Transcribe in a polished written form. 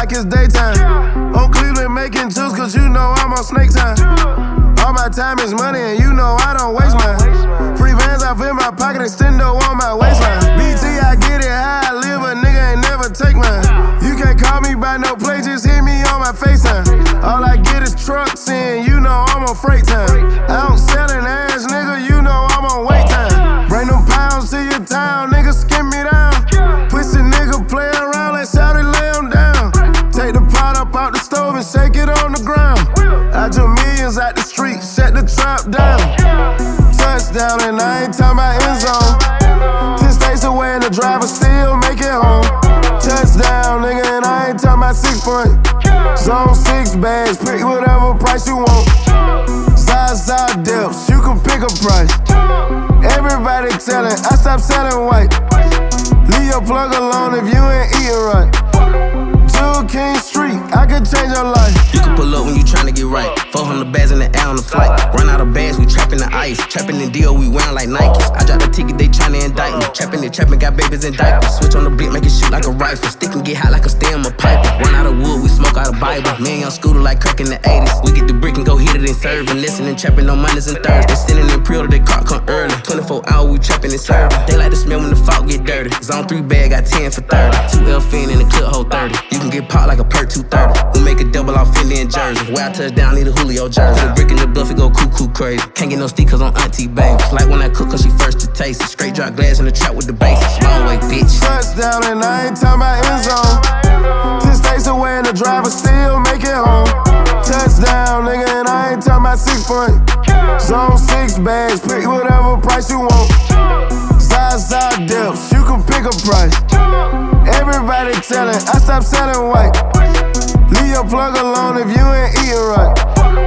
like it's daytime. On Cleveland making juice, cause you know I'm on snake time. All my time is money, and you know I don't waste mine. Free bands off in my pocket, extendo on my waistline. BT, I get it how I live, a nigga ain't never take mine. You can't call me by no play, just hit me on my FaceTime. All I get is trucks in, you know I'm on freight time. I don't sell an ass, nigga, you know I'm on wait time. Bring them pounds to your town, nigga, skim me down. Pussy nigga play around, let Shawty lay him down. Take the pot up out the stove and shake it on the ground. I took millions out the street, shut the trap down. Touchdown and I ain't talking about end zone. 10 states away and the driver still make it home. Touchdown, nigga, and I ain't talking about 6 point. Zone 6 bags, pick whatever price you want. Zaza dips, you can pick a price. Everybody tellin', I stopped selling white. Leave your plug alone if you ain't eating right. Jewel King Street, I could change your life. You can pull up when you tryna get right. 400 bags in the air on the flight. Run out of bags, we trapping the ice. Trapping the deal, we wearing like Nikes. I dropped the ticket, they tryna indict me. Trapping, got babies in diapers. Switch on the beat, make it shoot like a rifle. Stick and get hot like a stem of pipe. Run out of wood, we smoke out of Bible. Me and young Scooter like crack in the 80s. We get the brick and go hit it and serve. And listening, trapping on Mondays and Thursdays. Sitting in pre-order, they car come early. 24 hours, we trapping and serving. They like the smell when the fault get dirty. Zone 3 bag, got 10 for 30. 2 L fin in the clip, hold 30. You can get popped like a perk 230. We make a double off Fendi and Jersey. Where I touch down, need a Julio jersey. The brick in the bluff, it go cuckoo crazy. Can't get no stickers on auntie baby. Like when I cook, cause she first to taste it. Straight drop glass in the trap with the bases. Long way, bitch. Touchdown and I ain't talking about end zone. 10 states away and the driver still make it home. Touchdown, nigga, and I ain't talking about 6 point. Zone 6 bags, pick whatever price you want. Zaza dips, you can pick a price. Everybody tellin', I stopped selling white. Leave your plug alone if you ain't eating right.